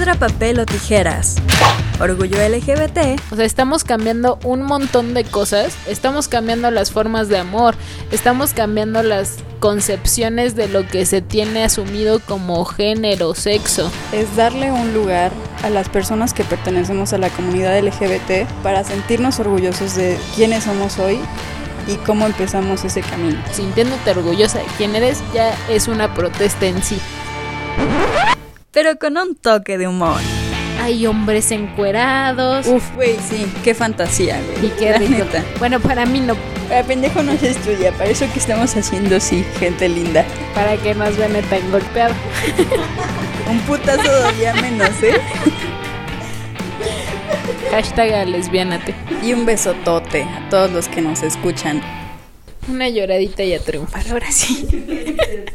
Piedra, papel o tijeras. Orgullo LGBT. O sea, estamos cambiando un montón de cosas. Estamos cambiando las formas de amor. Estamos cambiando las concepciones de lo que se tiene asumido como género, sexo. Es darle un lugar a las personas que pertenecemos a la comunidad LGBT para sentirnos orgullosos de quiénes somos hoy y cómo empezamos ese camino. Sintiéndote orgullosa de quién eres ya es una protesta en sí. Pero con un toque de humor. Hay hombres encuerados. Uf, güey, sí, qué fantasía, güey. Y qué rico. Neta. Bueno, para mí no. Para pendejo no se estudia, para eso que estamos haciendo, sí, gente linda. Para que nos vean tan golpeado. Un putazo todavía menos, ¿eh? Hashtag lesbianate. Y un besotote a todos los que nos escuchan. Una lloradita y a triunfar, ahora sí.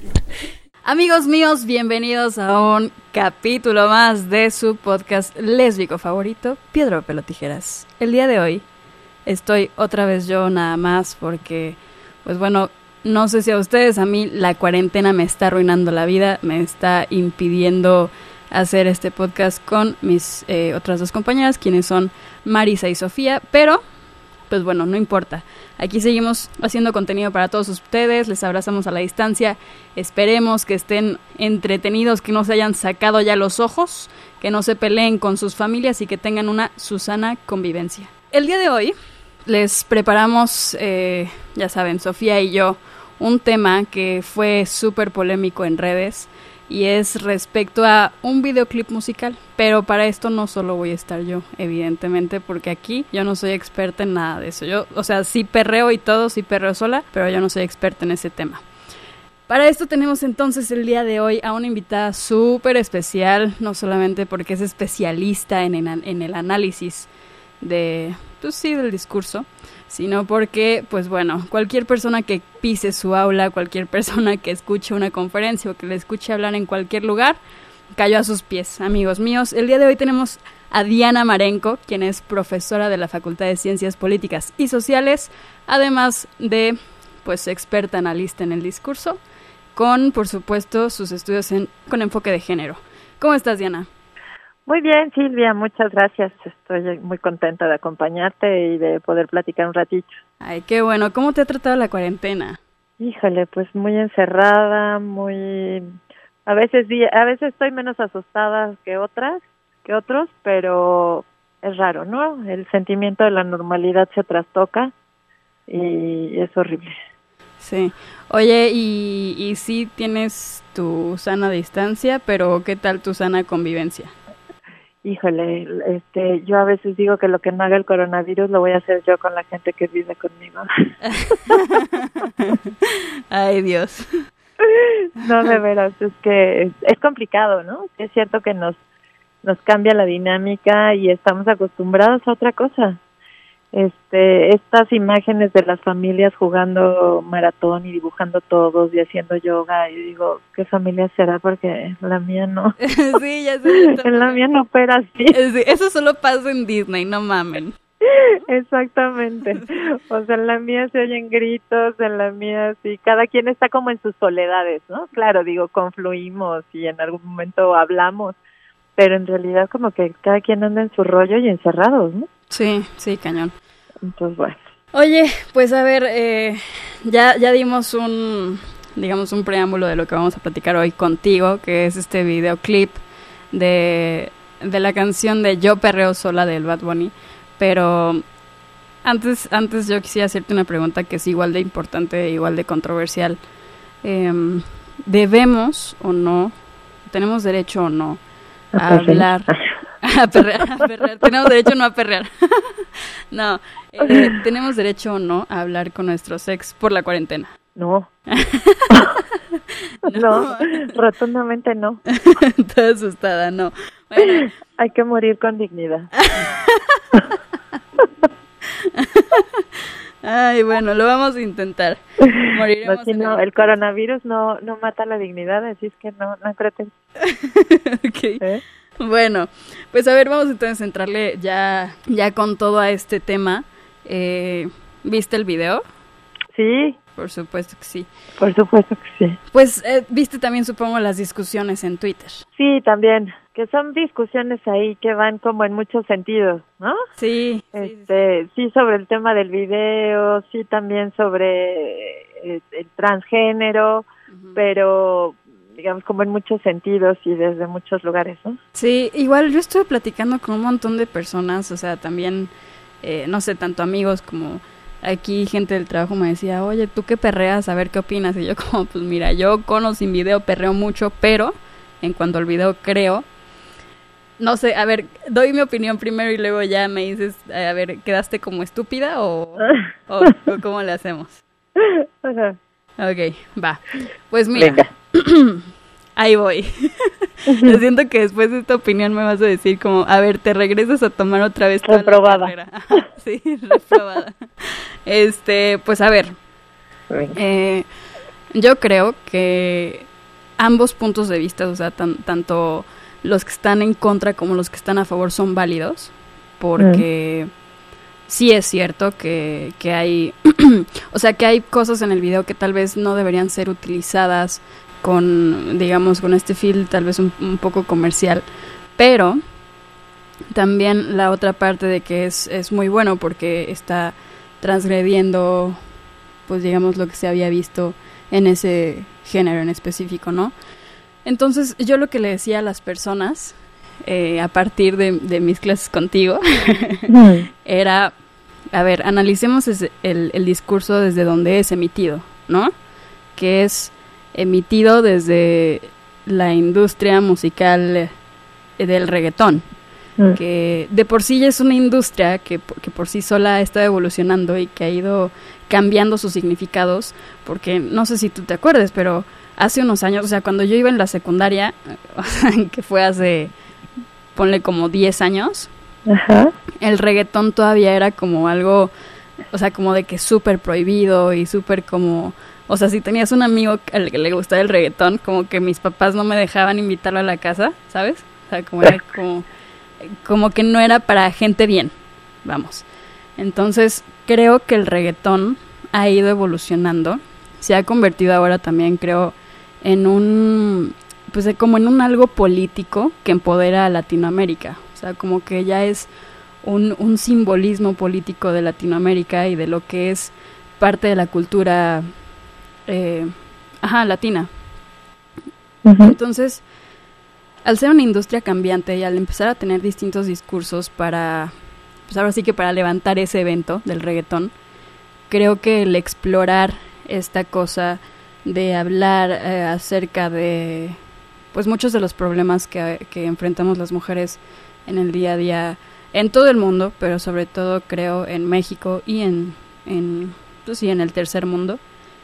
Amigos míos, bienvenidos a un capítulo más de su podcast lésbico favorito, Piedra, papel o tijeras. El día de hoy estoy otra vez yo nada más porque, pues bueno, no sé si a ustedes, a mí la cuarentena me está arruinando la vida, me está impidiendo hacer este podcast con mis otras dos compañeras, quienes son Marisa y Sofía, pero pues bueno, no importa. Aquí seguimos haciendo contenido para todos ustedes, les abrazamos a la distancia, esperemos que estén entretenidos, que no se hayan sacado ya los ojos, que no se peleen con sus familias y que tengan una sana convivencia. El día de hoy les preparamos, ya saben, Sofía y yo, un tema que fue súper polémico en redes y es respecto a un videoclip musical, pero para esto no solo voy a estar yo, evidentemente, porque aquí yo no soy experta en nada de eso. Yo, o sea, sí perreo y todo, sí perreo sola, pero yo no soy experta en ese tema. Para esto tenemos entonces el día de hoy a una invitada súper especial, no solamente porque es especialista en el análisis de, pues sí, del discurso, sino porque, pues bueno, cualquier persona que pise su aula, cualquier persona que escuche una conferencia o que le escuche hablar en cualquier lugar, cayó a sus pies, amigos míos. El día de hoy tenemos a Diana Marenco, quien es profesora de la Facultad de Ciencias Políticas y Sociales, además de, pues, experta analista en el discurso, con, por supuesto, sus estudios con enfoque de género. ¿Cómo estás, Diana? Muy bien, Silvia, muchas gracias. Estoy muy contenta de acompañarte y de poder platicar un ratito. Ay, qué bueno. ¿Cómo te ha tratado la cuarentena? Híjole, pues muy encerrada, muy... A veces estoy menos asustada que otros, pero es raro, ¿no? El sentimiento de la normalidad se trastoca y es horrible. Sí. Oye, y sí tienes tu sana distancia, pero ¿qué tal tu sana convivencia? Híjole, yo a veces digo que lo que no haga el coronavirus lo voy a hacer yo con la gente que vive conmigo. Ay, Dios. No, de veras, es que es complicado, ¿no? Es cierto que nos cambia la dinámica y estamos acostumbrados a otra cosa. Estas imágenes de las familias jugando maratón y dibujando todos y haciendo yoga, y digo, ¿qué familia será? Porque la mía no. Sí, ya sé. En la mía no opera así. Sí, eso solo pasa en Disney, no mamen. Exactamente. O sea, en la mía se oyen gritos, en la mía sí, cada quien está como en sus soledades, ¿no? Claro, digo, confluimos y en algún momento hablamos, pero en realidad como que cada quien anda en su rollo y encerrados, ¿no? Sí, cañón. Entonces, bueno. Oye, pues a ver, ya dimos un preámbulo de lo que vamos a platicar hoy contigo, que es este videoclip de la canción de Yo Perreo Sola del Bad Bunny, pero antes yo quisiera hacerte una pregunta que es igual de importante, igual de controversial. ¿Debemos o no, tenemos derecho o no a hablar... A perrear. ¿Tenemos derecho o no a perrear? No, ¿tenemos derecho o no a hablar con nuestros ex por la cuarentena? No. No, rotundamente no. Estoy asustada, no. Bueno. Hay que morir con dignidad. Ay, bueno, lo vamos a intentar. Moriremos el coronavirus no mata la dignidad, así es que no traten. Okay. Bueno, pues a ver, vamos entonces a entrarle ya con todo a este tema. ¿Viste el video? Sí. Por supuesto que sí. Por supuesto que sí. Pues viste también, supongo, las discusiones en Twitter. Sí, también. que son discusiones ahí que van como en muchos sentidos, ¿no? Sí. Sí, sobre el tema del video, sí también sobre el transgénero, pero digamos como en muchos sentidos y desde muchos lugares, ¿no? Sí, igual yo estuve platicando con un montón de personas, o sea, también, no sé, tanto amigos como aquí gente del trabajo me decía, oye, ¿tú qué perreas? A ver qué opinas. Y yo como, pues mira, yo con o sin video perreo mucho, pero en cuanto al video creo, no sé, a ver, doy mi opinión primero y luego ya me dices, a ver, ¿quedaste como estúpida o cómo le hacemos? Ajá. Ok, va. Pues mira, Venga. ahí voy. Yo siento que después de esta opinión me vas a decir como, a ver, te regresas a tomar otra vez toda Reprobada. la carrera. Ajá, sí, reprobada. Pues a ver, yo creo que ambos puntos de vista, o sea, tanto los que están en contra como los que están a favor son válidos, porque sí es cierto que hay, o sea, que hay cosas en el video que tal vez no deberían ser utilizadas con, digamos, con este feel tal vez un poco comercial, pero también la otra parte de que es muy bueno porque está transgrediendo, pues digamos, lo que se había visto en ese género en específico, ¿no? Entonces yo lo que le decía a las personas a partir de mis clases contigo era, a ver, analicemos el discurso desde donde es emitido, ¿no? Que es emitido desde la industria musical del reggaetón, que de por sí ya es una industria que por sí sola ha estado evolucionando y que ha ido cambiando sus significados, porque no sé si tú te acuerdas, pero hace unos años, o sea, cuando yo iba en la secundaria, que fue hace, ponle como 10 años, Ajá. El reggaetón todavía era como algo, o sea, como de que súper prohibido y súper como, o sea, si tenías un amigo al que le gustaba el reggaetón, como que mis papás no me dejaban invitarlo a la casa, ¿sabes? O sea, como era como que no era para gente bien, vamos. Entonces, creo que el reggaetón ha ido evolucionando, se ha convertido ahora también, creo, en un, pues como en un algo político que empodera a Latinoamérica. O sea, como que ya es un simbolismo político de Latinoamérica y de lo que es parte de la cultura latina. Entonces, al ser una industria cambiante y al empezar a tener distintos discursos para, pues ahora sí que para levantar ese evento del reggaetón, creo que el explorar esta cosa de hablar acerca de, pues muchos de los problemas que enfrentamos las mujeres en el día a día en todo el mundo, pero sobre todo creo en México y en el tercer mundo,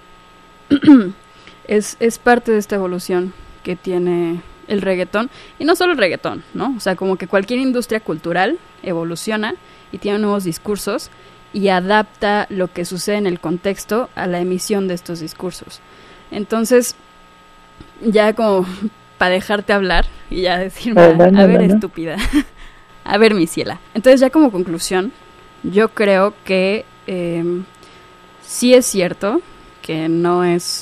es parte de esta evolución que tiene el reggaetón, y no solo el reggaetón, ¿no? O sea, como que cualquier industria cultural evoluciona y tiene nuevos discursos y adapta lo que sucede en el contexto a la emisión de estos discursos. Entonces, ya como para dejarte hablar y ya decirme, a ver, estúpida, a ver, mi ciela. Entonces, ya como conclusión, yo creo que sí es cierto que no es,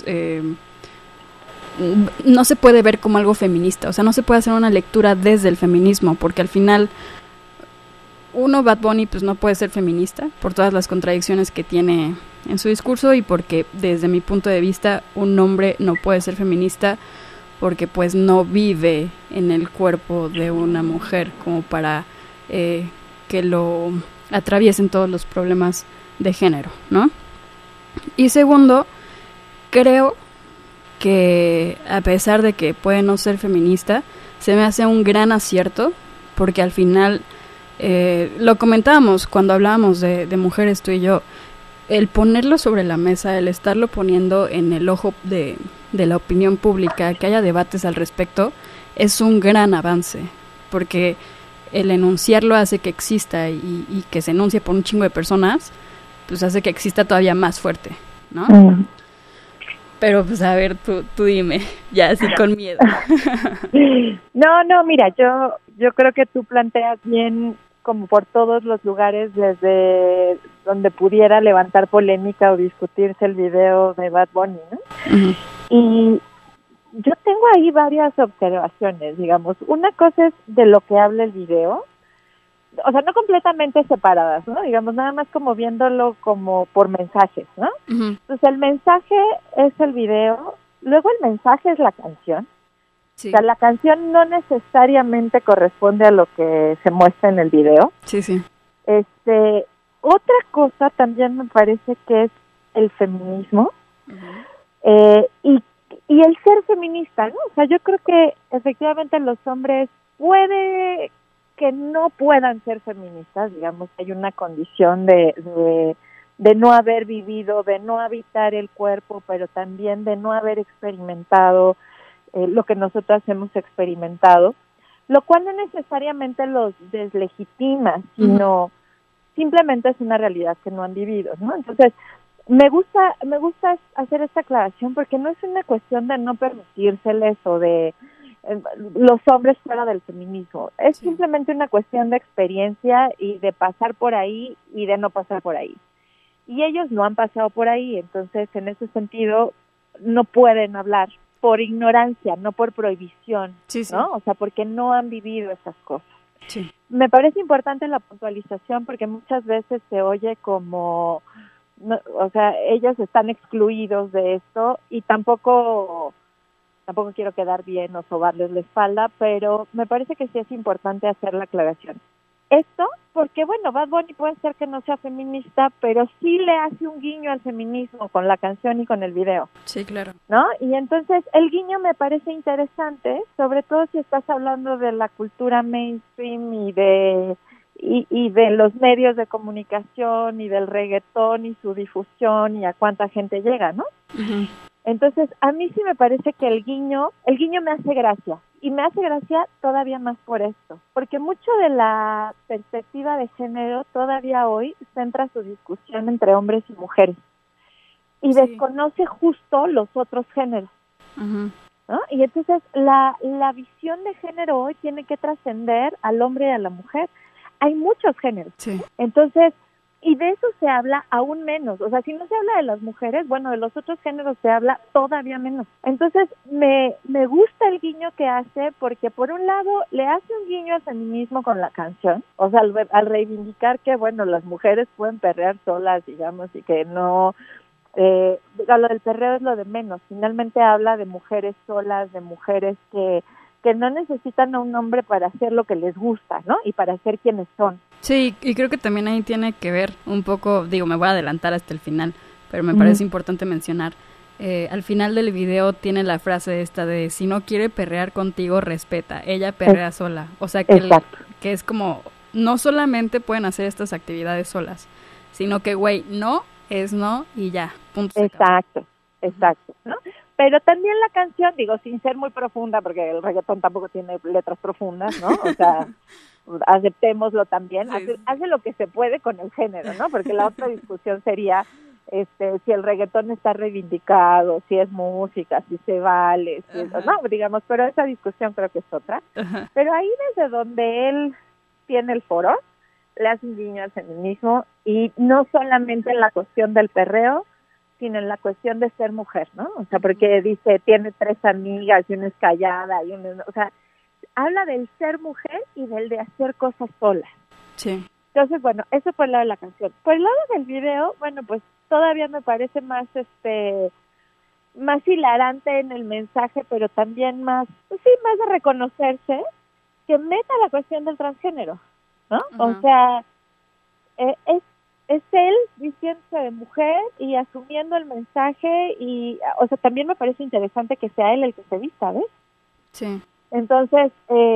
no se puede ver como algo feminista, o sea, no se puede hacer una lectura desde el feminismo, porque al final Bad Bunny pues no puede ser feminista por todas las contradicciones que tiene en su discurso, y porque desde mi punto de vista un hombre no puede ser feminista porque pues no vive en el cuerpo de una mujer como para que lo atraviesen todos los problemas de género, ¿no? Y segundo, creo que a pesar de que puede no ser feminista, se me hace un gran acierto, porque al final lo comentábamos cuando hablábamos de mujeres, tú y yo, el ponerlo sobre la mesa, el estarlo poniendo en el ojo de la opinión pública, que haya debates al respecto, es un gran avance, porque el enunciarlo hace que exista y que se enuncie por un chingo de personas, pues hace que exista todavía más fuerte, ¿no? Pero pues a ver, tú dime, ya así con miedo. No, mira, yo creo que tú planteas bien como por todos los lugares desde donde pudiera levantar polémica o discutirse el video de Bad Bunny, ¿no? Y yo tengo ahí varias observaciones, digamos. Una cosa es de lo que habla el video, o sea, no completamente separadas, ¿no? Digamos, nada más como viéndolo como por mensajes, ¿no? Ujú. Entonces, el mensaje es el video, luego el mensaje es la canción. Sí, O sea, la canción no necesariamente corresponde a lo que se muestra en el video. sí. Otra cosa también me parece que es el feminismo. Y el ser feminista, ¿no? O sea, yo creo que efectivamente los hombres puede que no puedan ser feministas, digamos, hay una condición de no haber vivido, de no habitar el cuerpo, pero también de no haber experimentado lo que nosotras hemos experimentado, lo cual no necesariamente los deslegitima, sino simplemente es una realidad que no han vivido, ¿no? Entonces, me gusta hacer esta aclaración porque no es una cuestión de no permitírseles o de los hombres fuera del feminismo. Es simplemente una cuestión de experiencia y de pasar por ahí y de no pasar por ahí. Y ellos no han pasado por ahí, entonces en ese sentido no pueden hablar por ignorancia, no por prohibición, ¿no? O sea, porque no han vivido esas cosas. Sí. Me parece importante la puntualización porque muchas veces se oye como... No, o sea, ellos están excluidos de esto y tampoco quiero quedar bien o sobarles la espalda, pero me parece que sí es importante hacer la aclaración. Esto porque, bueno, Bad Bunny puede ser que no sea feminista, pero sí le hace un guiño al feminismo con la canción y con el video. Sí, claro. ¿No? Y entonces el guiño me parece interesante, sobre todo si estás hablando de la cultura mainstream y de los medios de comunicación y del reggaetón y su difusión y a cuánta gente llega, ¿no? Uh-huh. Entonces, a mí sí me parece que el guiño me hace gracia, y me hace gracia todavía más por esto, porque mucho de la perspectiva de género todavía hoy centra su discusión entre hombres y mujeres, y desconoce justo los otros géneros, Uh-huh. ¿no? Y entonces la visión de género hoy tiene que trascender al hombre y a la mujer. Hay muchos géneros, entonces, y de eso se habla aún menos. O sea, si no se habla de las mujeres, bueno, de los otros géneros se habla todavía menos. Entonces, me gusta el guiño que hace, porque por un lado le hace un guiño al feminismo con la canción, o sea, al reivindicar que, bueno, las mujeres pueden perrear solas, digamos, y que no... lo del perreo es lo de menos. Finalmente habla de mujeres solas, de mujeres que no necesitan a un hombre para hacer lo que les gusta, ¿no? Y para ser quienes son. Sí, y creo que también ahí tiene que ver un poco, digo, me voy a adelantar hasta el final, pero me parece importante mencionar, al final del video tiene la frase esta de, si no quiere perrear contigo, respeta, ella perrea sola. O sea, que es como, no solamente pueden hacer estas actividades solas, sino que, güey, no es no y ya, punto. Exacto, ¿no? Pero también la canción, digo, sin ser muy profunda, porque el reggaetón tampoco tiene letras profundas, ¿no? O sea, aceptémoslo también, hace lo que se puede con el género, ¿no? Porque la otra discusión sería si el reggaetón está reivindicado, si es música, si se vale, si es, no, digamos, pero esa discusión creo que es otra. Ajá. Pero ahí desde donde él tiene el foro, le hace un guiño al feminismo, y no solamente en la cuestión del perreo, sino en la cuestión de ser mujer, ¿no? O sea, porque dice, tiene 3 amigas y una es callada, y una, o sea, habla del ser mujer y del de hacer cosas solas. Sí. Entonces, bueno, eso por el lado de la canción. Por el lado del video, bueno, pues todavía me parece más hilarante en el mensaje, pero también más, pues sí, más de reconocerse, que meta la cuestión del transgénero, ¿no? Uh-huh. O sea, es él diciéndose de mujer y asumiendo el mensaje, y, o sea, también me parece interesante que sea él el que se vista, ¿ves? Sí. Entonces,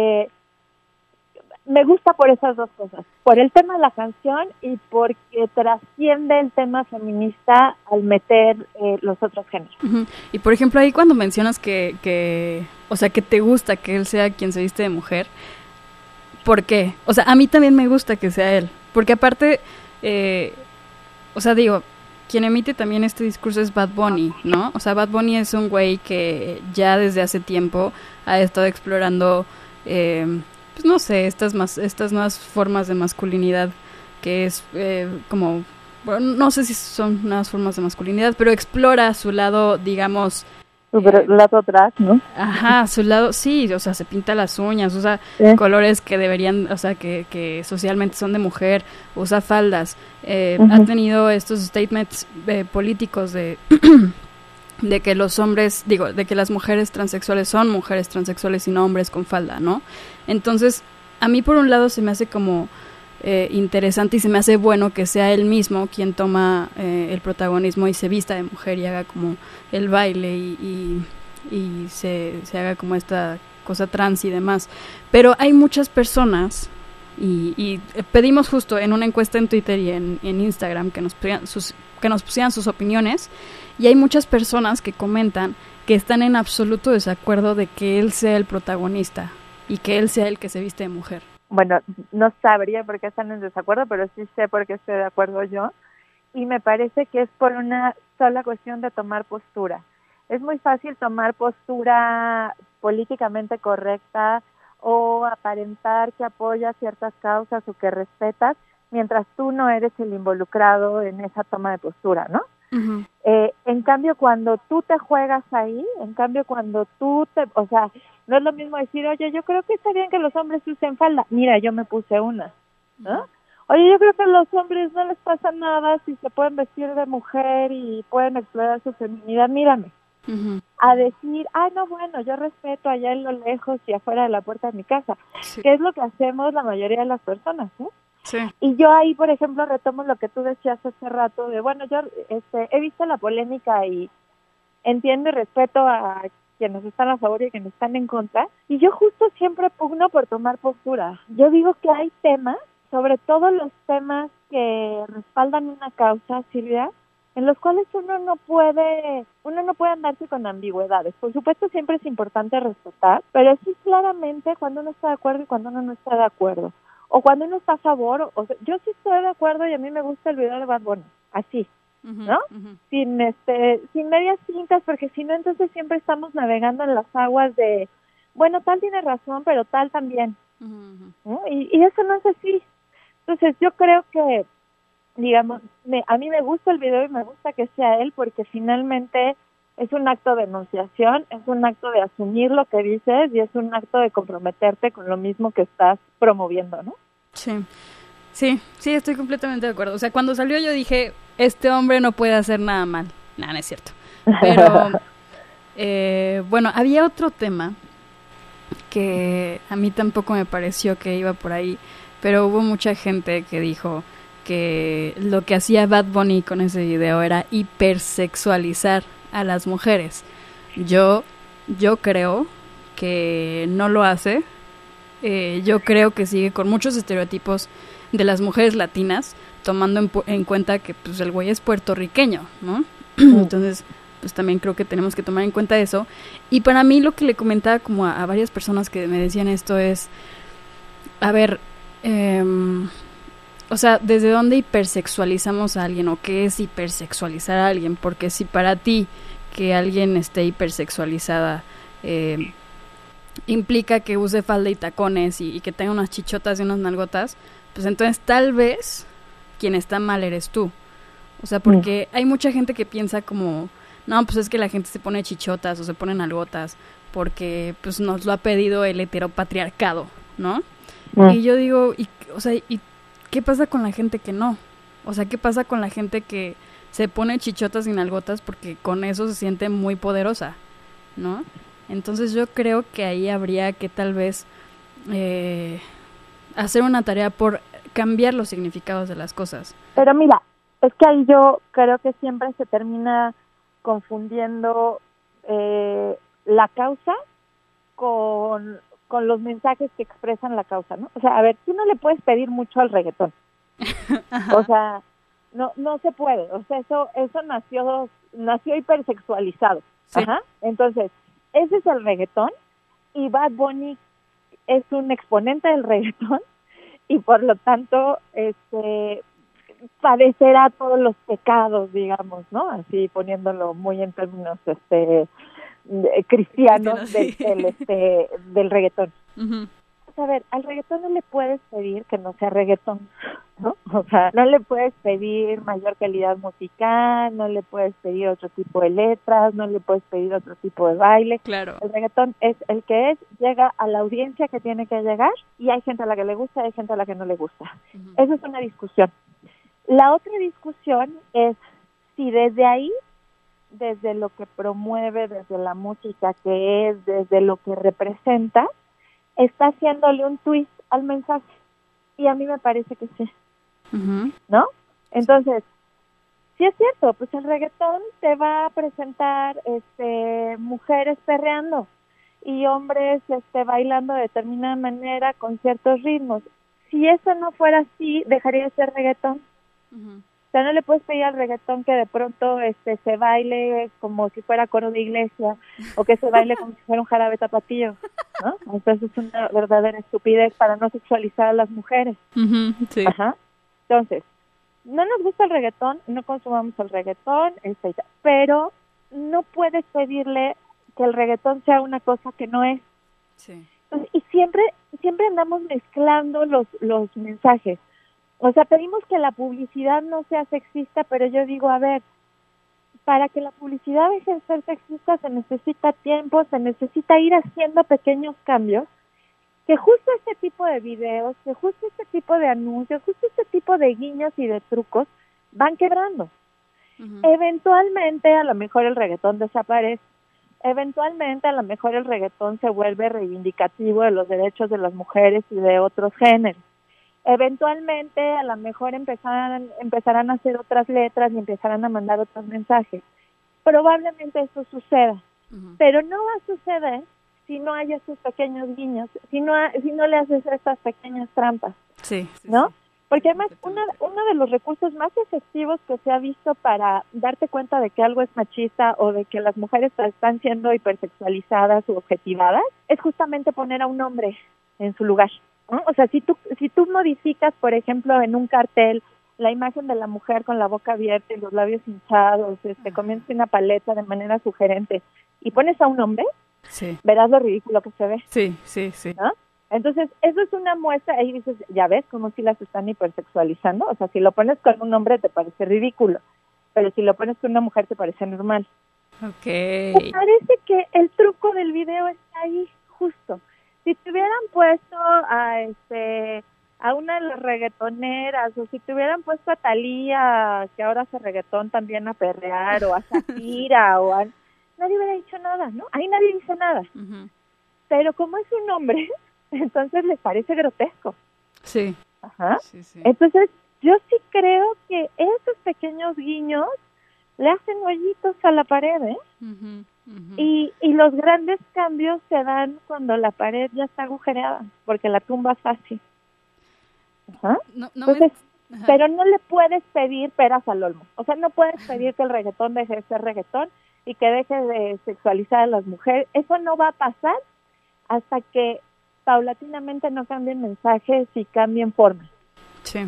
me gusta por esas dos cosas, por el tema de la canción y porque trasciende el tema feminista al meter los otros géneros. Uh-huh. Y por ejemplo, ahí cuando mencionas que, o sea, que te gusta que él sea quien se viste de mujer, ¿por qué? O sea, a mí también me gusta que sea él, porque aparte... o sea, digo, quien emite también este discurso es Bad Bunny, ¿no? O sea, Bad Bunny es un güey que ya desde hace tiempo ha estado explorando, pues no sé, estas nuevas formas de masculinidad, que es como, bueno, no sé si son nuevas formas de masculinidad, pero explora su lado, digamos, lado drag, ¿no? Ajá, su lado, sí, o sea, se pinta las uñas, usa colores que deberían, o sea, que socialmente son de mujer, usa faldas, ha tenido estos statements políticos de de que los hombres, de que las mujeres transexuales son mujeres transexuales y no hombres con falda, ¿no? Entonces, a mí por un lado se me hace como interesante y se me hace bueno que sea él mismo quien toma el protagonismo y se vista de mujer y haga como el baile y se haga como esta cosa trans y demás. Pero hay muchas personas y pedimos justo en una encuesta en Twitter y en Instagram que nos pusieran sus opiniones, y hay muchas personas que comentan que están en absoluto desacuerdo de que él sea el protagonista y que él sea el que se viste de mujer. Bueno, no sabría por qué están en desacuerdo, pero sí sé por qué estoy de acuerdo yo. Y me parece que es por una sola cuestión de tomar postura. Es muy fácil tomar postura políticamente correcta o aparentar que apoyas ciertas causas o que respetas, mientras tú no eres el involucrado en esa toma de postura, ¿no? Uh-huh. En cambio, cuando tú te juegas ahí, o sea, no es lo mismo decir, oye, yo creo que está bien que los hombres usen falda. Mira, yo me puse una, ¿no? Oye, yo creo que a los hombres no les pasa nada si se pueden vestir de mujer y pueden explorar su feminidad, mírame. Uh-huh. A decir, no, bueno, yo respeto allá en lo lejos y afuera de la puerta de mi casa, sí. Que es lo que hacemos la mayoría de las personas, ¿no? Sí. Y yo ahí, por ejemplo, retomo lo que tú decías hace rato de, bueno, yo he visto la polémica y entiendo y respeto a quienes están a favor y quienes están en contra, y yo justo siempre pugno por tomar postura. Yo digo que hay temas, sobre todo los temas que respaldan una causa, Silvia, en los cuales uno no puede andarse con ambigüedades. Por supuesto, siempre es importante respetar, pero sí claramente cuando uno está de acuerdo y cuando uno no está de acuerdo. O cuando uno está a favor, o sea, yo sí estoy de acuerdo y a mí me gusta el video de Bad Bunny, así, uh-huh, ¿no? Uh-huh. Sin medias tintas, porque si no, entonces siempre estamos navegando en las aguas de, bueno, tal tiene razón, pero tal también, uh-huh, ¿no? Y eso no es así. Entonces yo creo que, digamos, a mí me gusta el video y me gusta que sea él, porque finalmente es un acto de enunciación, es un acto de asumir lo que dices y es un acto de comprometerte con lo mismo que estás promoviendo, ¿no? Sí, estoy completamente de acuerdo. O sea, cuando salió yo dije, este hombre no puede hacer nada mal. No es cierto. Pero, bueno, había otro tema que a mí tampoco me pareció que iba por ahí, pero hubo mucha gente que dijo que lo que hacía Bad Bunny con ese video era hipersexualizar a las mujeres. Yo creo que no lo hace. Yo creo que sigue con muchos estereotipos de las mujeres latinas, tomando en cuenta que pues el güey es puertorriqueño, ¿no? Entonces, pues también creo que tenemos que tomar en cuenta eso. Y para mí lo que le comentaba como a varias personas que me decían esto es, a ver, o sea, ¿desde dónde hipersexualizamos a alguien o qué es hipersexualizar a alguien? Porque si para ti que alguien esté hipersexualizada implica que use falda y tacones y que tenga unas chichotas y unas nalgotas, pues entonces tal vez quien está mal eres tú. O sea, porque hay mucha gente que piensa como, no, pues es que la gente se pone chichotas o se pone nalgotas porque pues nos lo ha pedido el heteropatriarcado, ¿no? Y yo digo, ¿y qué pasa con la gente que no? O sea, ¿qué pasa con la gente que se pone chichotas y nalgotas porque con eso se siente muy poderosa, ¿no? Entonces yo creo que ahí habría que tal vez hacer una tarea por cambiar los significados de las cosas. Pero mira, es que ahí yo creo que siempre se termina confundiendo la causa con los mensajes que expresan la causa, ¿no? O sea, a ver, tú no le puedes pedir mucho al reggaetón. O sea, no se puede. O sea, eso nació hipersexualizado. Sí. Ajá. Entonces, ese es el reggaetón y Bad Bunny es un exponente del reggaetón y por lo tanto padecerá todos los pecados, digamos, ¿no? Así poniéndolo muy en términos cristianos del reggaetón. Uh-huh. A ver, al reggaetón no le puedes pedir que no sea reggaetón, ¿no? O sea, no le puedes pedir mayor calidad musical, no le puedes pedir otro tipo de letras, no le puedes pedir otro tipo de baile. Claro. El reggaetón es el que es, llega a la audiencia que tiene que llegar y hay gente a la que le gusta, hay gente a la que no le gusta. Esa es una discusión. La otra discusión es si desde ahí, desde lo que promueve, desde la música que es, desde lo que representa, está haciéndole un twist al mensaje. Y a mí me parece que sí, ¿no? Entonces, sí es cierto, pues el reggaetón te va a presentar mujeres perreando y hombres bailando de determinada manera con ciertos ritmos. Si eso no fuera así, dejaría de ser reggaetón. O sea, no le puedes pedir al reggaetón que de pronto se baile como si fuera coro de iglesia o que se baile como si fuera un jarabe tapatío, ¿no? Entonces es una verdadera estupidez para no sexualizar a las mujeres. Sí. Ajá. Entonces, no nos gusta el reggaetón, no consumamos el reggaetón, pero no puedes pedirle que el reggaetón sea una cosa que no es. Sí. Entonces, y siempre andamos mezclando los mensajes. O sea, pedimos que la publicidad no sea sexista, pero yo digo, a ver, para que la publicidad deje de ser sexista se necesita tiempo, se necesita ir haciendo pequeños cambios, que justo este tipo de videos, que justo este tipo de anuncios, justo este tipo de guiños y de trucos van quebrando. Eventualmente, a lo mejor el reggaetón desaparece. Eventualmente, a lo mejor el reggaetón se vuelve reivindicativo de los derechos de las mujeres y de otros géneros. Eventualmente, a lo mejor empezarán a hacer otras letras y empezarán a mandar otros mensajes. Probablemente eso suceda, pero no va a suceder si no hay esos pequeños guiños, si no le haces estas pequeñas trampas, ¿no? Sí. Porque además uno de los recursos más efectivos que se ha visto para darte cuenta de que algo es machista o de que las mujeres están siendo hipersexualizadas u objetivadas es justamente poner a un hombre en su lugar, ¿no? O sea, si tú modificas, por ejemplo, en un cartel la imagen de la mujer con la boca abierta y los labios hinchados, comiéndose una paleta de manera sugerente y pones a un hombre, verás lo ridículo que se ve. Sí. ¿No? Entonces, eso es una muestra, ahí dices, ya ves cómo si las están hipersexualizando, o sea, si lo pones con un hombre te parece ridículo, pero si lo pones con una mujer te parece normal. Okay. Me parece que el truco del video está ahí, justo. Si te hubieran puesto a una de las reggaetoneras, o si te hubieran puesto a Thalía, que ahora hace reggaetón también a perrear, o a Shakira, nadie hubiera dicho nada, ¿no? Ahí nadie dice nada. Pero como es un hombre, entonces les parece grotesco. Sí. Ajá. Sí. Entonces, yo sí creo que esos pequeños guiños le hacen hoyitos a la pared, ¿eh? Y los grandes cambios se dan cuando la pared ya está agujereada, porque la tumba es fácil. Ajá. Entonces, pero no le puedes pedir peras al olmo. O sea, no puedes pedir que el reggaetón deje de ser reggaetón y que deje de sexualizar a las mujeres. Eso no va a pasar hasta que paulatinamente no cambien mensajes y cambien formas. Sí,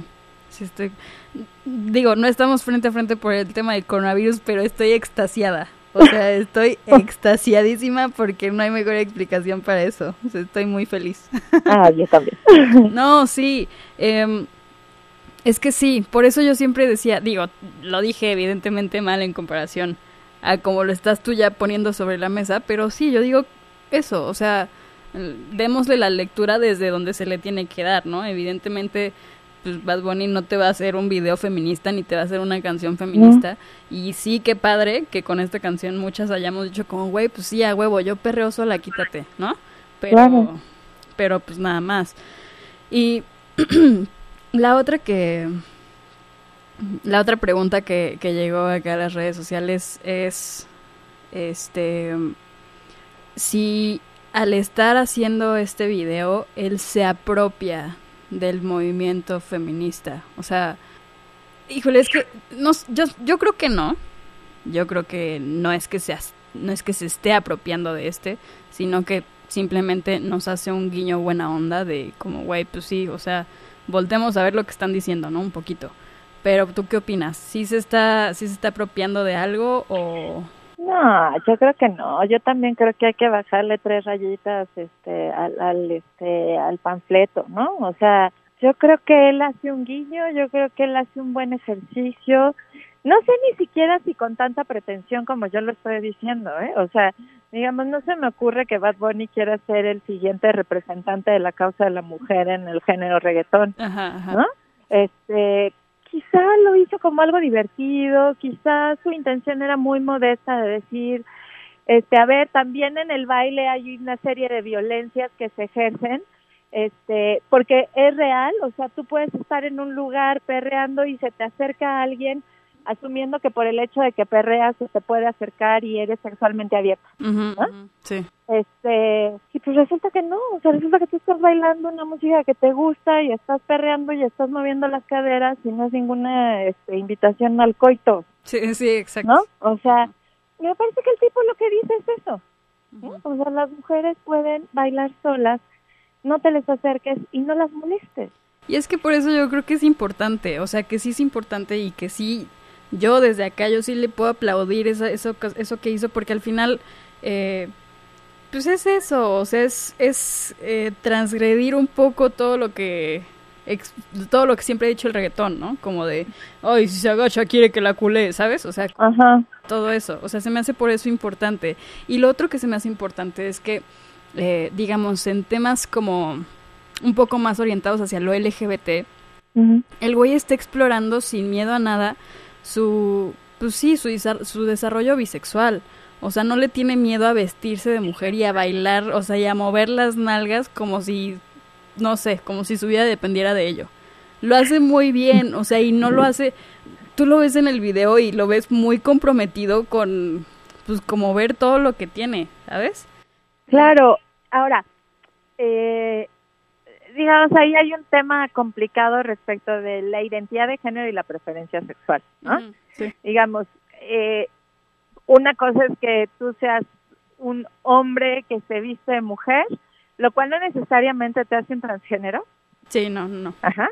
no estamos frente a frente por el tema del coronavirus, pero estoy extasiada. O sea, estoy extasiadísima porque no hay mejor explicación para eso. O sea, estoy muy feliz. Yo también. No, sí. Es que sí, por eso yo siempre decía, lo dije evidentemente mal en comparación a como lo estás tú ya poniendo sobre la mesa, pero sí, yo digo eso, o sea, démosle la lectura desde donde se le tiene que dar, ¿no? Evidentemente, pues Bad Bunny no te va a hacer un video feminista ni te va a hacer una canción feminista, y sí, qué padre que con esta canción muchas hayamos dicho como, güey, pues sí, a huevo, yo perreo sola, quítate, ¿no? Pero pues nada más. Y la otra pregunta que llegó acá a las redes sociales es, si al estar haciendo este video, él se apropia del movimiento feminista. O sea, híjole, es que yo creo que no. Yo creo que no es que se esté apropiando de sino que simplemente nos hace un guiño buena onda de como, güey, pues sí, o sea, voltemos a ver lo que están diciendo, ¿no? Un poquito. Pero, ¿tú qué opinas? ¿Sí se está apropiando de algo o...? No, yo creo que no. Yo también creo que hay que bajarle 3 rayitas al panfleto, ¿no? O sea, Yo creo que él hace un guiño, yo creo que él hace un buen ejercicio. No sé ni siquiera si con tanta pretensión como yo lo estoy diciendo, ¿eh? O sea, digamos, no se me ocurre que Bad Bunny quiera ser el siguiente representante de la causa de la mujer en el género reggaetón, ¿no? Quizá lo hizo como algo divertido, quizá su intención era muy modesta de decir, a ver, también en el baile hay una serie de violencias que se ejercen, porque es real, o sea, tú puedes estar en un lugar perreando y se te acerca alguien asumiendo que por el hecho de que perreas se te puede acercar y eres sexualmente abierta, ¿no? Sí. Y pues resulta que no, o sea, resulta que tú estás bailando una música que te gusta y estás perreando y estás moviendo las caderas y no es ninguna invitación al coito. Sí, exacto. ¿No? O sea, me parece que el tipo lo que dice es eso, ¿no? O sea, las mujeres pueden bailar solas, no te les acerques y no las molestes. Y es que por eso yo creo que es importante, o sea, que sí es importante y que sí, yo desde acá, yo sí le puedo aplaudir eso que hizo, porque al final, pues es eso, o sea, es transgredir un poco todo lo que siempre ha dicho el reggaetón, ¿no? Como de, ay, si se agacha quiere que la culé, ¿sabes? O sea, todo eso, o sea, se me hace por eso importante. Y lo otro que se me hace importante es que, digamos, en temas como un poco más orientados hacia lo LGBT, el güey está explorando sin miedo a nada su desarrollo bisexual. O sea, no le tiene miedo a vestirse de mujer y a bailar, o sea, y a mover las nalgas como si, no sé, como si su vida dependiera de ello. Lo hace muy bien, o sea, y no lo hace, tú lo ves en el video y lo ves muy comprometido con, pues, como ver todo lo que tiene, ¿sabes? Claro, ahora, digamos, ahí hay un tema complicado respecto de la identidad de género y la preferencia sexual, ¿no? Sí. Digamos, una cosa es que tú seas un hombre que se viste de mujer, lo cual no necesariamente te hace un transgénero. Sí, no. Ajá.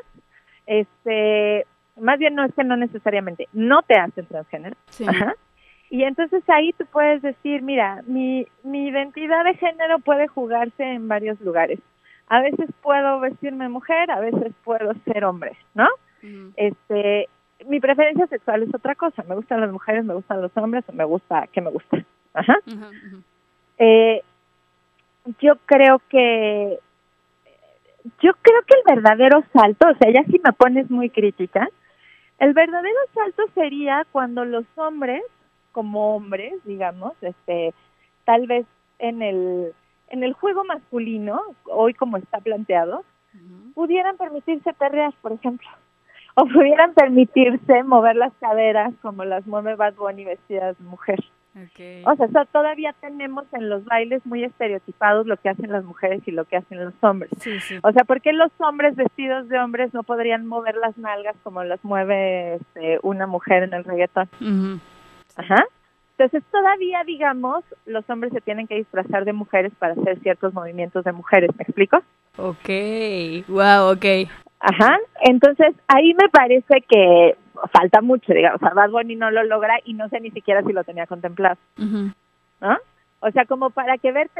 Más bien no es que no necesariamente, no te hace un transgénero. Sí. Ajá. Y entonces ahí tú puedes decir, mira, mi identidad de género puede jugarse en varios lugares. A veces puedo vestirme mujer, a veces puedo ser hombre, ¿no? Mi preferencia sexual es otra cosa. Me gustan las mujeres, me gustan los hombres, o me gusta, ¿qué me gusta? Ajá. Yo creo que el verdadero salto, o sea, ya si me pones muy crítica, el verdadero salto sería cuando los hombres, como hombres, digamos, tal vez en el juego masculino, hoy como está planteado, pudieran permitirse perrear, por ejemplo, o pudieran permitirse mover las caderas como las mueve Bad Bunny vestidas de mujer. Okay. O sea, todavía tenemos en los bailes muy estereotipados lo que hacen las mujeres y lo que hacen los hombres. Sí. O sea, ¿por qué los hombres vestidos de hombres no podrían mover las nalgas como las mueve una mujer en el reggaetón? Ajá. Entonces, todavía, digamos, los hombres se tienen que disfrazar de mujeres para hacer ciertos movimientos de mujeres, ¿me explico? Ok. Ajá, entonces ahí me parece que falta mucho, digamos, o sea, Bad Bunny no lo logra y no sé ni siquiera si lo tenía contemplado, ¿no? O sea, como para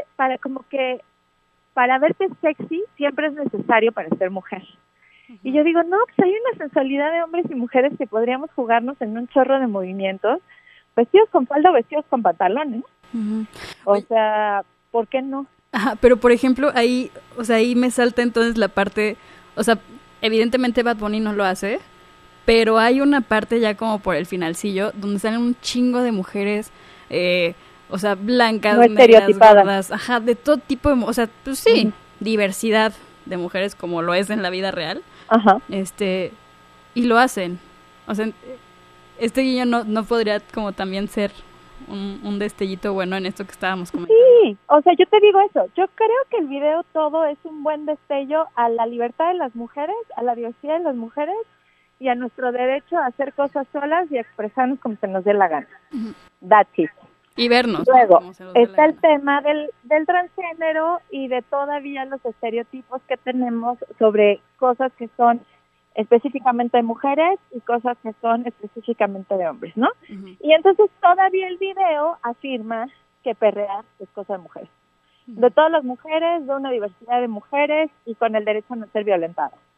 verte sexy siempre es necesario para ser mujer. Y yo digo, no, pues hay una sensualidad de hombres y mujeres que podríamos jugarnos en un chorro de movimientos, vestidos con falda o vestidos con pantalones. O sea, ¿por qué no? Ajá, pero por ejemplo, ahí me salta entonces la parte, o sea, evidentemente Bad Bunny no lo hace, pero hay una parte ya como por el finalcillo donde salen un chingo de mujeres, o sea, blancas, muy negras, gordas, ajá, de todo tipo de, o sea, pues sí, diversidad de mujeres como lo es en la vida real. Ajá. Y lo hacen. O sea, este guiño no podría como también ser un destellito bueno en esto que estábamos comentando. Sí, o sea, yo te digo eso. Yo creo que el video todo es un buen destello a la libertad de las mujeres, a la diversidad de las mujeres y a nuestro derecho a hacer cosas solas y a expresarnos como se nos dé la gana. That's it. Y vernos. Luego, ¿no? está el tema del transgénero y de todavía los estereotipos que tenemos sobre cosas que son específicamente de mujeres y cosas que son específicamente de hombres, ¿no? Y entonces todavía el video afirma que perrear es cosa de mujeres. De todas las mujeres, de una diversidad de mujeres y con el derecho a no ser violentadas.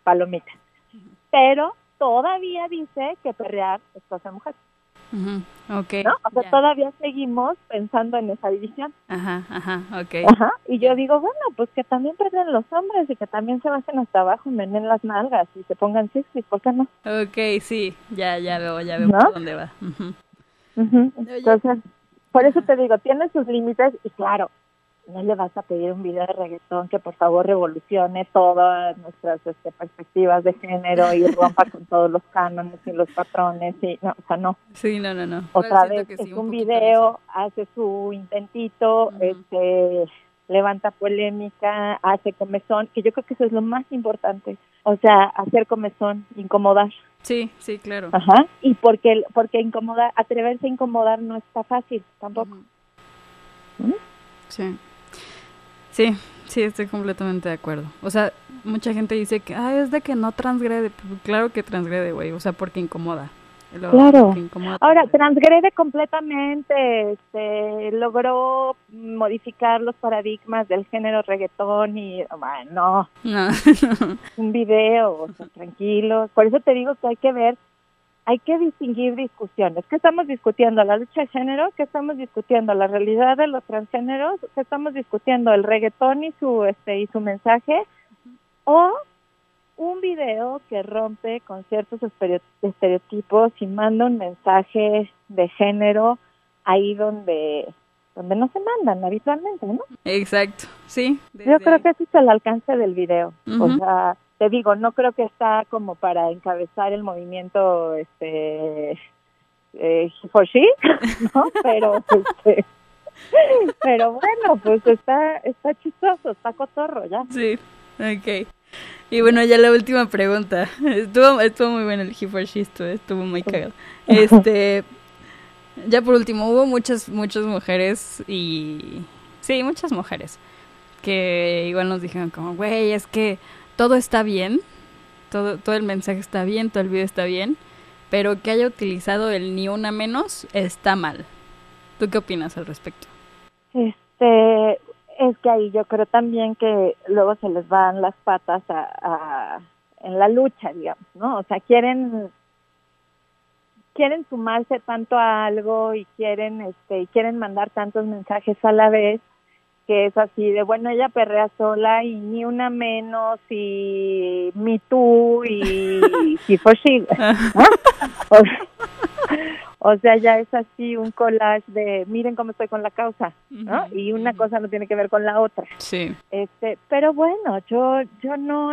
palomita. Pero todavía dice que perrear es cosa de mujer. Okay, ¿no? O sea, todavía seguimos pensando en esa división. Okay. Y yo digo, bueno, pues que también perden los hombres y que también se bajen hasta abajo, menen las nalgas y se pongan sexys, ¿por qué no? Okay, sí, ya veo ¿no? por dónde va. Entonces, por eso te digo, tiene sus límites y claro, no le vas a pedir un video de reggaetón que por favor revolucione todas nuestras perspectivas de género y rompa con todos los cánones y los patrones y no, o sea, no. Sí, no. Otra vez es un video, hace su intentito, levanta polémica, hace comezón, que yo creo que eso es lo más importante. O sea, hacer comezón, incomodar. Sí, claro. Y porque incomodar, atreverse a incomodar no está fácil tampoco. Sí, estoy completamente de acuerdo. O sea, mucha gente dice que es de que no transgrede. Pues claro que transgrede, güey. O sea, porque incomoda. Claro. Ahora, transgrede completamente. Logró modificar los paradigmas del género reggaetón y, no. Un video, o sea, tranquilo. Por eso te digo que hay que distinguir discusiones. ¿Qué estamos discutiendo? ¿La lucha de género? ¿Qué estamos discutiendo? ¿La realidad de los transgéneros? ¿Qué estamos discutiendo? ¿El reggaetón y su mensaje? ¿O un video que rompe con ciertos estereotipos y manda un mensaje de género ahí donde no se mandan habitualmente, ¿no? Exacto, sí. Yo creo que ese es el alcance del video. O sea, te digo, no creo que está como para encabezar el movimiento he for she, ¿no? Pero bueno, pues está chistoso, está cotorro, ya. Sí, okay. Y bueno, ya la última pregunta. Estuvo muy bueno el he for she, estuvo muy cagado. Ya por último, hubo muchas mujeres muchas mujeres que igual nos dijeron como, güey, es que todo está bien, todo el mensaje está bien, todo el video está bien, pero que haya utilizado el ni una menos está mal. ¿Tú qué opinas al respecto? Es que ahí yo creo también que luego se les van las patas en la lucha, digamos, ¿no? O sea, quieren sumarse tanto a algo y quieren mandar tantos mensajes a la vez, que es así de, bueno, ella perrea sola y ni una menos y me too y he for she, ¿no? O sea, ya es así un collage de miren cómo estoy con la causa, ¿no? Y una cosa no tiene que ver con la otra. Sí. Pero bueno, yo no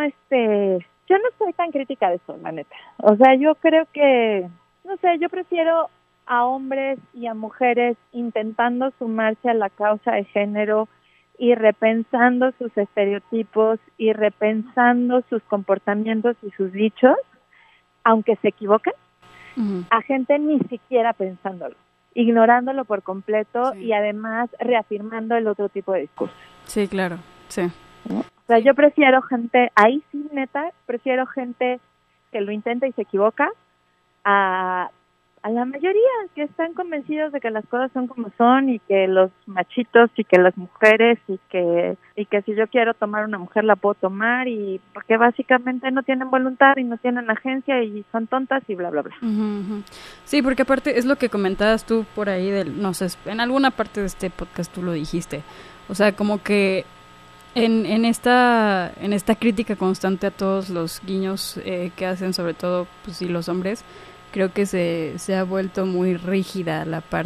soy tan crítica de eso, la neta. O sea, yo creo que, no sé, yo prefiero a hombres y a mujeres intentando sumarse a la causa de género y repensando sus estereotipos y repensando sus comportamientos y sus dichos, aunque se equivoquen, a gente ni siquiera pensándolo, ignorándolo por completo y además reafirmando el otro tipo de discurso. Sí, claro, sí. O sea, yo prefiero gente, ahí sí, neta, prefiero gente que lo intenta y se equivoca a la mayoría que están convencidos de que las cosas son como son y que los machitos y que las mujeres y que si yo quiero tomar una mujer la puedo tomar y porque básicamente no tienen voluntad y no tienen agencia y son tontas y bla bla bla. Sí, porque aparte es lo que comentabas tú por ahí no sé, en alguna parte de este podcast tú lo dijiste. O sea, como que en esta crítica constante a todos los guiños que hacen, sobre todo pues sí los hombres, creo que se ha vuelto muy rígida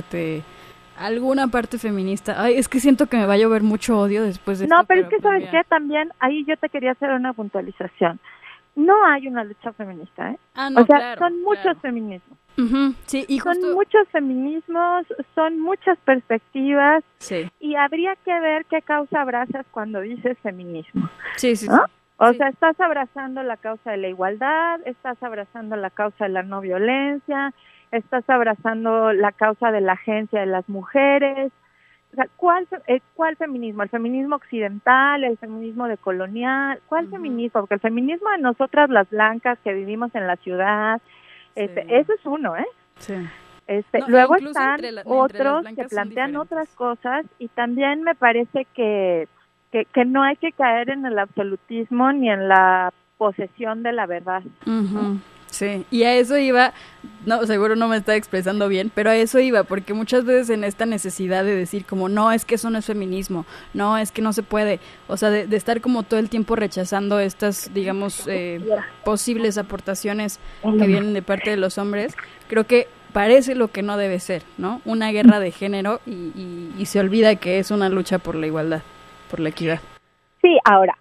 alguna parte feminista. Ay, es que siento que me va a llover mucho odio después de esto. No, pero es que ¿sabes qué? También ahí yo te quería hacer una puntualización. No hay una lucha feminista, ¿eh? No, o sea, claro, son muchos feminismos. Sí, y justo... Son muchos feminismos, son muchas perspectivas. Sí. Y habría que ver qué causa abrazas cuando dices feminismo. Sí. ¿No? O sea, estás abrazando la causa de la igualdad, estás abrazando la causa de la no violencia, estás abrazando la causa de la agencia de las mujeres. O sea, ¿cuál feminismo? ¿El feminismo occidental? ¿El feminismo decolonial? ¿Cuál feminismo? Porque el feminismo de nosotras las blancas que vivimos en la ciudad, eso es uno, ¿eh? Sí. Luego están otros que plantean otras cosas y también me parece que no hay que caer en el absolutismo ni en la posesión de la verdad. Uh-huh. Sí, y a eso iba, no, seguro no me está expresando bien, pero a eso iba, porque muchas veces en esta necesidad de decir como, no, es que eso no es feminismo, no, es que no se puede, o sea, de estar como todo el tiempo rechazando estas, digamos, posibles aportaciones que vienen de parte de los hombres, creo que parece lo que no debe ser, ¿no? Una guerra de género y se olvida que es una lucha por la igualdad, por la equidad. Sí, ahora,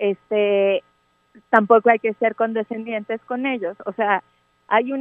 tampoco hay que ser condescendientes con ellos, o sea, yo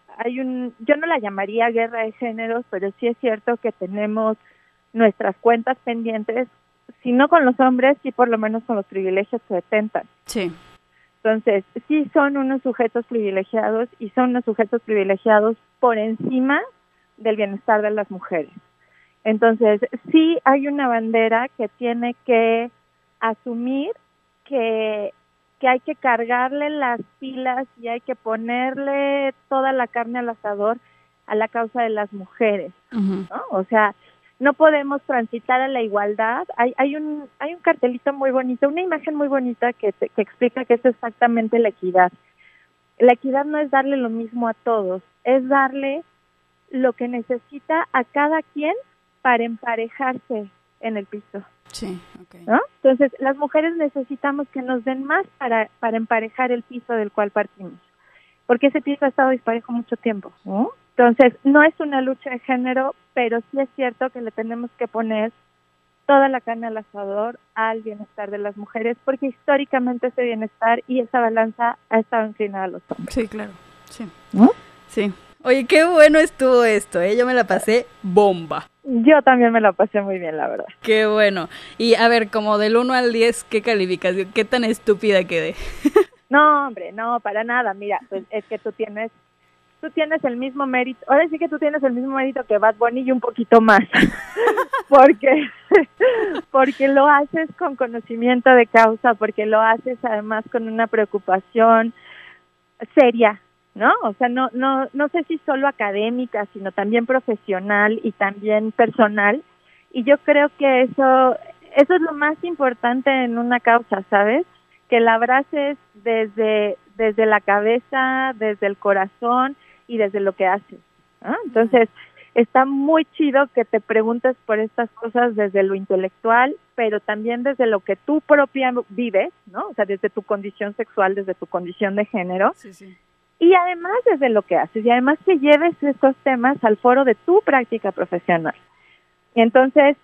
no la llamaría guerra de géneros, pero sí es cierto que tenemos nuestras cuentas pendientes, si no con los hombres, sí por lo menos con los privilegios que detentan. Sí. Entonces, sí son unos sujetos privilegiados y son unos sujetos privilegiados por encima del bienestar de las mujeres. Entonces, sí hay una bandera que tiene que asumir que hay que cargarle las pilas y hay que ponerle toda la carne al asador a la causa de las mujeres, ¿no? O sea, no podemos transitar a la igualdad. Hay un cartelito muy bonito, una imagen muy bonita que explica que es exactamente la equidad. La equidad no es darle lo mismo a todos, es darle lo que necesita a cada quien para emparejarse en el piso. Sí, okay. ¿No? Entonces, las mujeres necesitamos que nos den más para emparejar el piso del cual partimos, porque ese piso ha estado disparejo mucho tiempo, ¿no? Entonces, no es una lucha de género, pero sí es cierto que le tenemos que poner toda la carne al asador al bienestar de las mujeres, porque históricamente ese bienestar y esa balanza ha estado inclinada a los hombres. Sí, claro, sí. ¿No? Sí. Oye, qué bueno estuvo esto, ¿eh? Yo me la pasé bomba. Yo también me la pasé muy bien, la verdad. Qué bueno. Y a ver, como del 1 al 10, ¿qué calificación? ¿Qué tan estúpida quedé? No, hombre, no, para nada. Mira, pues es que tú tienes el mismo mérito. Ahora sí que tú tienes el mismo mérito que Bad Bunny y un poquito más. porque lo haces con conocimiento de causa, porque lo haces además con una preocupación seria, ¿no? O sea, no sé si solo académica, sino también profesional y también personal. Y yo creo que eso es lo más importante en una causa, ¿sabes? Que la abraces desde la cabeza, desde el corazón y desde lo que haces, ¿no? Entonces, está muy chido que te preguntes por estas cosas desde lo intelectual, pero también desde lo que tú propia vives, ¿no? O sea, desde tu condición sexual, desde tu condición de género. Sí, sí. Y además desde lo que haces, y además que lleves estos temas al foro de tu práctica profesional. Y entonces,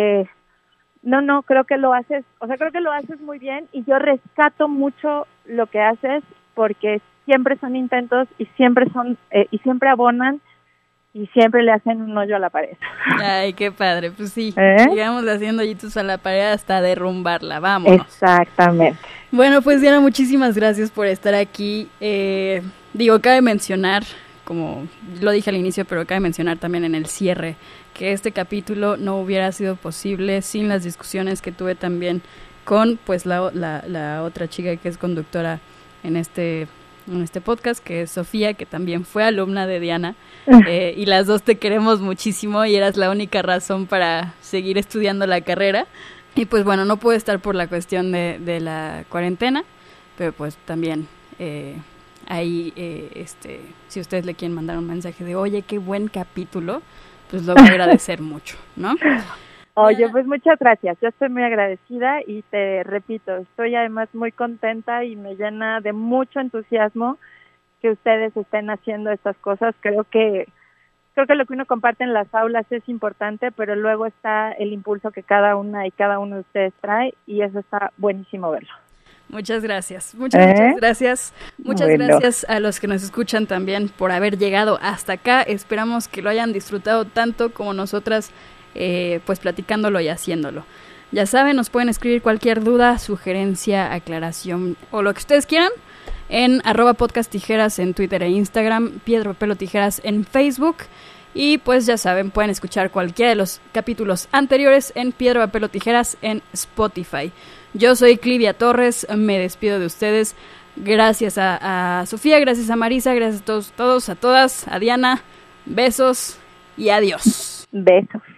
creo que lo haces muy bien, y yo rescato mucho lo que haces, porque siempre son intentos y siempre abonan y siempre le hacen un hoyo a la pared. Ay, qué padre, pues sí, sigamos haciendo hoyitos a la pared hasta derrumbarla, vamos. Exactamente. Bueno, pues Diana, muchísimas gracias por estar aquí. Cabe mencionar, como lo dije al inicio, pero cabe mencionar también en el cierre, que este capítulo no hubiera sido posible sin las discusiones que tuve también con pues la otra chica que es conductora en este podcast, que es Sofía, que también fue alumna de Diana, y las dos te queremos muchísimo y eras la única razón para seguir estudiando la carrera. Y pues bueno, no pude estar por la cuestión de la cuarentena, pero pues también ahí, si ustedes le quieren mandar un mensaje de, oye, qué buen capítulo, pues lo voy a agradecer mucho, ¿no? Oye, pues muchas gracias, yo estoy muy agradecida y te repito, estoy además muy contenta y me llena de mucho entusiasmo que ustedes estén haciendo estas cosas. Creo que lo que uno comparte en las aulas es importante, pero luego está el impulso que cada una y cada uno de ustedes trae, y eso está buenísimo verlo. Muchas gracias, muchas gracias. Muchas gracias a los que nos escuchan también por haber llegado hasta acá. Esperamos que lo hayan disfrutado tanto como nosotras, pues platicándolo y haciéndolo. Ya saben, nos pueden escribir cualquier duda, sugerencia, aclaración o lo que ustedes quieran en @podcasttijeras en Twitter e Instagram, Piedro Pelo Tijeras en Facebook, y pues ya saben, pueden escuchar cualquiera de los capítulos anteriores en Piedro Pelo Tijeras en Spotify. Yo soy Clivia Torres, me despido de ustedes. Gracias a Sofía, gracias a Marisa, gracias a todos, a todas, a Diana. Besos y adiós. Besos.